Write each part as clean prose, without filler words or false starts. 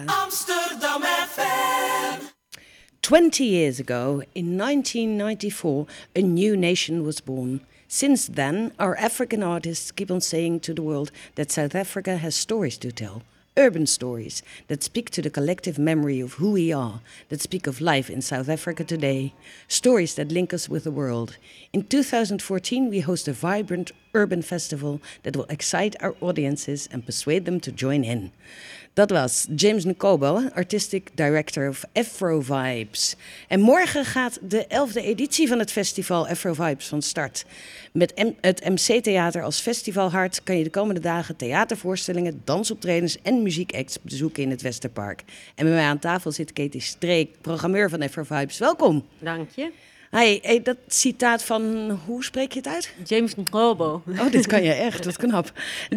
Amsterdam FM. 20 years ago, in 1994, a new nation was born. Since then, our African artists keep on saying to the world that South Africa has stories to tell. Urban stories that speak to the collective memory of who we are, that speak of life in South Africa today. Stories that link us with the world. In 2014, we host a vibrant urban festival that will excite our audiences and persuade them to join in. Dat was James Nkobo, Artistic Director of Afro Vibes. En morgen gaat de 11e editie van het festival Afro Vibes van start. Met het MC Theater als festivalhart kan je de komende dagen theatervoorstellingen, dansoptredens en muziekacts bezoeken in het Westerpark. En bij mij aan tafel zit Katie Streek, programmeur van Afro Vibes. Welkom. Dank je. Hey, dat citaat van, hoe spreek je het uit? James Nkobo. Oh, dit kan je echt, wat knap.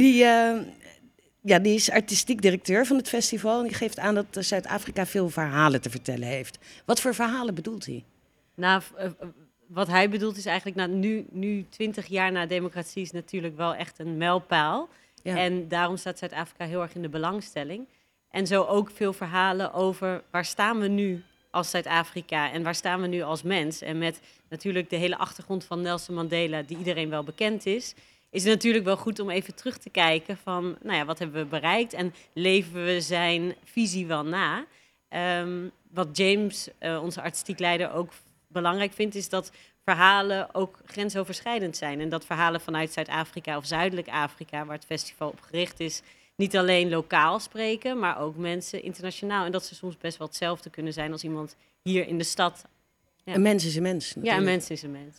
Die is artistiek directeur van het festival en die geeft aan dat Zuid-Afrika veel verhalen te vertellen heeft. Wat voor verhalen bedoelt hij? Nou, wat hij bedoelt is eigenlijk, nu 20 jaar na democratie is natuurlijk wel echt een mijlpaal. Ja. En daarom staat Zuid-Afrika heel erg in de belangstelling. En zo ook veel verhalen over waar staan we nu als Zuid-Afrika en waar staan we nu als mens. En met natuurlijk de hele achtergrond van Nelson Mandela, die iedereen wel bekend is het natuurlijk wel goed om even terug te kijken van, nou ja, wat hebben we bereikt en leven we zijn visie wel na. Wat James, onze artistiek leider, ook belangrijk vindt, is dat verhalen ook grensoverschrijdend zijn. En dat verhalen vanuit Zuid-Afrika of Zuidelijk Afrika, waar het festival op gericht is, niet alleen lokaal spreken, maar ook mensen internationaal. En dat ze soms best wel hetzelfde kunnen zijn als iemand hier in de stad. Ja. Een mens is een mens. Natuurlijk. Ja, een mens is een mens.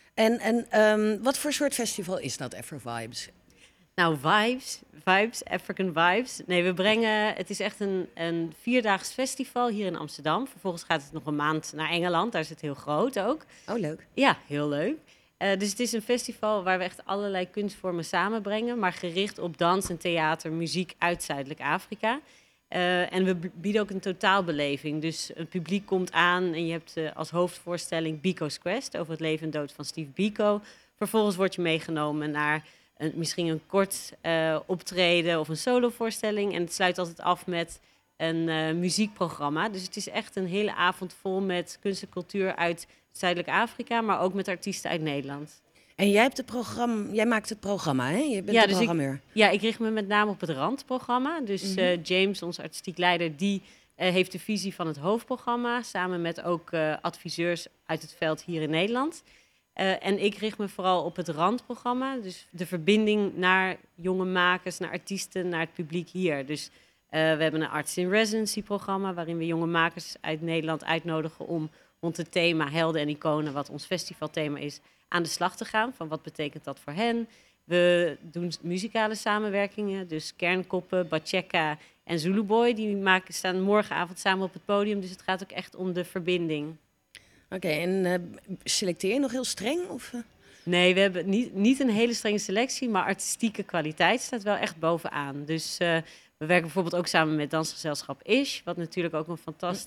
En wat voor soort festival is dat, Afro Vibes? Nou, Vibes, African Vibes. Nee, het is echt een 4-daags festival hier in Amsterdam. Vervolgens gaat het nog een maand naar Engeland, daar is het heel groot ook. Oh, leuk. Ja, heel leuk. Dus het is een festival waar we echt allerlei kunstvormen samenbrengen, maar gericht op dans en theater, muziek uit Zuidelijk Afrika. En we bieden ook een totaalbeleving. Dus het publiek komt aan en je hebt als hoofdvoorstelling Biko's Quest over het leven en dood van Steve Biko. Vervolgens word je meegenomen naar misschien een kort optreden of een solovoorstelling. En het sluit altijd af met een muziekprogramma. Dus het is echt een hele avond vol met kunst en cultuur uit Zuidelijk Afrika, maar ook met artiesten uit Nederland. En jij maakt het programma, hè? Je bent de programmeur. Ik richt me met name op het randprogramma. Dus James, onze artistiek leider, die heeft de visie van het hoofdprogramma, samen met ook adviseurs uit het veld hier in Nederland. En ik richt me vooral op het randprogramma. Dus de verbinding naar jonge makers, naar artiesten, naar het publiek hier. Dus we hebben een Arts in Residency programma, waarin we jonge makers uit Nederland uitnodigen om rond het thema helden en iconen, wat ons festivalthema is, aan de slag te gaan. Van wat betekent dat voor hen? We doen muzikale samenwerkingen. Dus Kernkoppen, Bacheka en Zuluboy. Die staan morgenavond samen op het podium. Dus het gaat ook echt om de verbinding. Oké, en selecteer je nog heel streng? Of? Nee, we hebben niet een hele strenge selectie. Maar artistieke kwaliteit staat wel echt bovenaan. Dus we werken bijvoorbeeld ook samen met dansgezelschap Ish. Wat natuurlijk ook een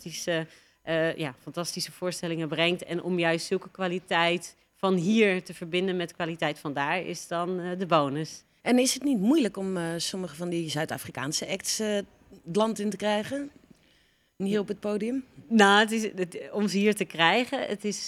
fantastische voorstellingen brengt. En om juist zulke kwaliteit van hier te verbinden met kwaliteit van daar is dan de bonus. En is het niet moeilijk om sommige van die Zuid-Afrikaanse acts het land in te krijgen? Hier op het podium? Nou, om ze hier te krijgen,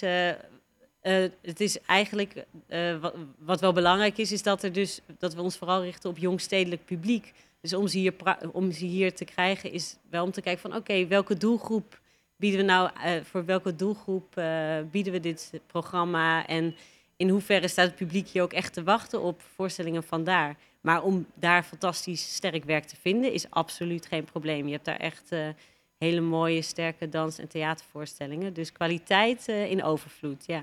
het is eigenlijk wat wel belangrijk is dat we ons vooral richten op jongstedelijk publiek. Dus om ze hier te krijgen is wel om te kijken van oké, welke doelgroep bieden we nou, voor welke doelgroep bieden we dit programma en in hoeverre staat het publiek hier ook echt te wachten op voorstellingen van daar. Maar om daar fantastisch sterk werk te vinden is absoluut geen probleem. Je hebt daar echt hele mooie, sterke dans- en theatervoorstellingen. Dus kwaliteit in overvloed, ja.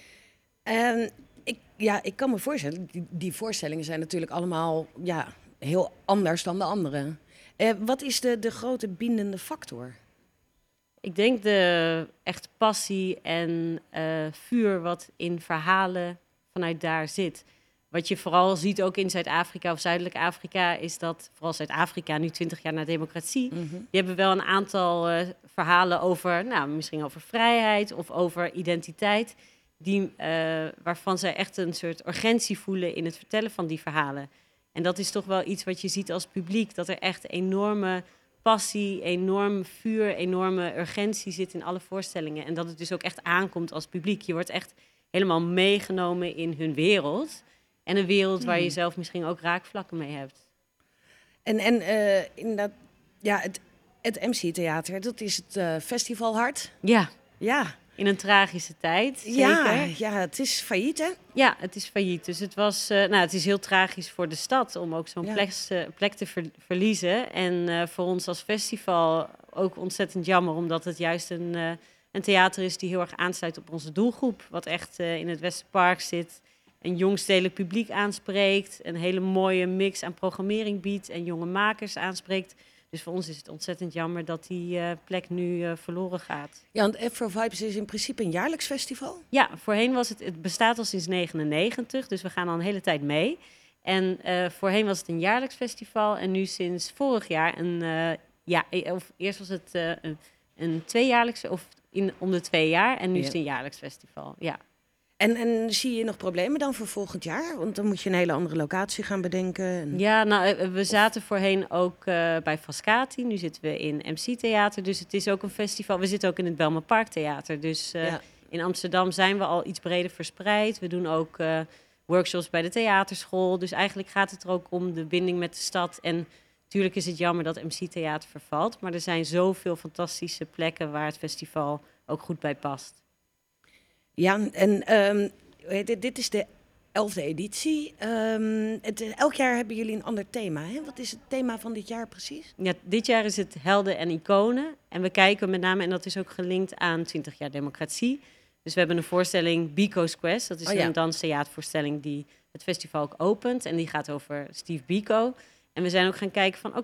Ik kan me voorstellen, die voorstellingen zijn natuurlijk allemaal heel anders dan de andere. Wat is de grote bindende factor? Ik denk de echt passie en vuur wat in verhalen vanuit daar zit. Wat je vooral ziet ook in Zuid-Afrika of Zuidelijk Afrika is dat, vooral Zuid-Afrika, nu 20 jaar na democratie, die hebben wel een aantal verhalen over, misschien over vrijheid of over identiteit, waarvan zij echt een soort urgentie voelen in het vertellen van die verhalen. En dat is toch wel iets wat je ziet als publiek, dat er echt enorme passie, enorm vuur, enorme urgentie zit in alle voorstellingen. En dat het dus ook echt aankomt als publiek. Je wordt echt helemaal meegenomen in hun wereld. En een wereld waar je zelf misschien ook raakvlakken mee hebt. En inderdaad, ja, het MC-theater, dat is het festivalhart. Ja. Ja. In een tragische tijd, zeker. Ja, het is failliet, hè? Ja, het is failliet. Dus het is heel tragisch voor de stad om ook zo'n plek te verliezen. En voor ons als festival ook ontzettend jammer, omdat het juist een theater is die heel erg aansluit op onze doelgroep. Wat echt in het Westerpark zit, een jongstedelijk publiek aanspreekt, een hele mooie mix aan programmering biedt en jonge makers aanspreekt. Dus voor ons is het ontzettend jammer dat die plek nu verloren gaat. Ja, want Afro Vibes is in principe een jaarlijks festival? Ja, voorheen was het bestaat al sinds 1999, dus we gaan al een hele tijd mee. En voorheen was het een jaarlijks festival en nu sinds vorig jaar eerst was het een tweejaarlijkse of om de 2 jaar en nu is het een jaarlijks festival, ja. En zie je nog problemen dan voor volgend jaar? Want dan moet je een hele andere locatie gaan bedenken. En... Ja, nou, we zaten voorheen ook bij Frascati. Nu zitten we in MC-theater. Dus het is ook een festival. We zitten ook in het Belmer Parktheater. Dus in Amsterdam zijn we al iets breder verspreid. We doen ook workshops bij de theaterschool. Dus eigenlijk gaat het er ook om de binding met de stad. En natuurlijk is het jammer dat MC-theater vervalt. Maar er zijn zoveel fantastische plekken waar het festival ook goed bij past. Ja, en dit is de 11e editie. Elk jaar hebben jullie een ander thema. Hè? Wat is het thema van dit jaar precies? Ja, dit jaar is het helden en iconen. En we kijken met name, en dat is ook gelinkt aan 20 jaar democratie. Dus we hebben een voorstelling, Biko's Quest. Dat is een danstheatervoorstelling die het festival ook opent. En die gaat over Steve Biko. En we zijn ook gaan kijken van,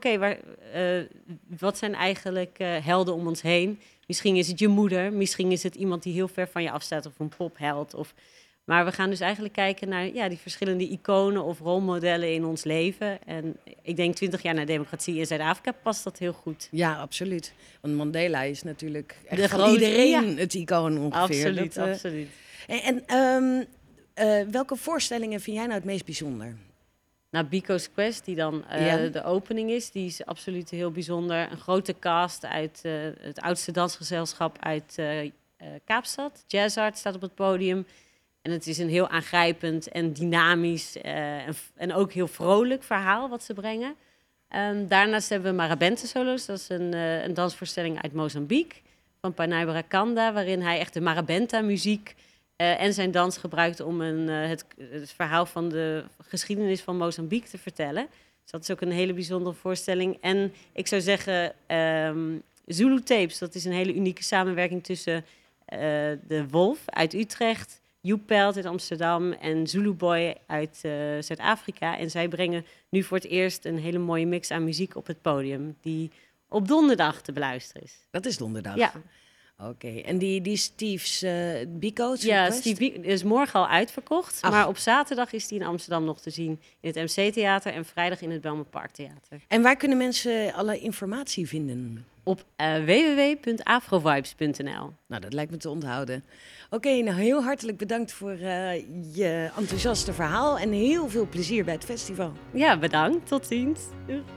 wat zijn eigenlijk helden om ons heen? Misschien is het je moeder, misschien is het iemand die heel ver van je afstaat of een popheld. Maar we gaan dus eigenlijk kijken naar die verschillende iconen of rolmodellen in ons leven. En ik denk 20 jaar na democratie in Zuid-Afrika past dat heel goed. Ja, absoluut. Want Mandela is natuurlijk echt van iedereen het icoon ongeveer. Absoluut. En welke voorstellingen vind jij nou het meest bijzonder? Nou, Biko's Quest, die dan de opening is, die is absoluut heel bijzonder. Een grote cast uit het oudste dansgezelschap uit Kaapstad. Jazzart staat op het podium. En het is een heel aangrijpend en dynamisch en ook heel vrolijk verhaal wat ze brengen. Daarnaast hebben we Marabente Solos. Dat is een dansvoorstelling uit Mozambique van Panay Barakanda, waarin hij echt de Marabenta-muziek en zijn dans gebruikt om het verhaal van de geschiedenis van Mozambique te vertellen. Dus dat is ook een hele bijzondere voorstelling. En ik zou zeggen, Zulu Tapes, dat is een hele unieke samenwerking tussen de Wolf uit Utrecht, Joep Pelt uit Amsterdam en Zulu Boy uit Zuid-Afrika. En zij brengen nu voor het eerst een hele mooie mix aan muziek op het podium, die op donderdag te beluisteren is. Dat is donderdag? Ja. Oké, en die Steve's Biko's? Ja, Steve Biko is morgen al uitverkocht. Ach. Maar op zaterdag is die in Amsterdam nog te zien in het MC-theater en vrijdag in het Belmer Parktheater. En waar kunnen mensen alle informatie vinden? Op www.afrovibes.nl. Nou, dat lijkt me te onthouden. Oké, nou heel hartelijk bedankt voor je enthousiaste verhaal en heel veel plezier bij het festival. Ja, bedankt. Tot ziens. Doeg.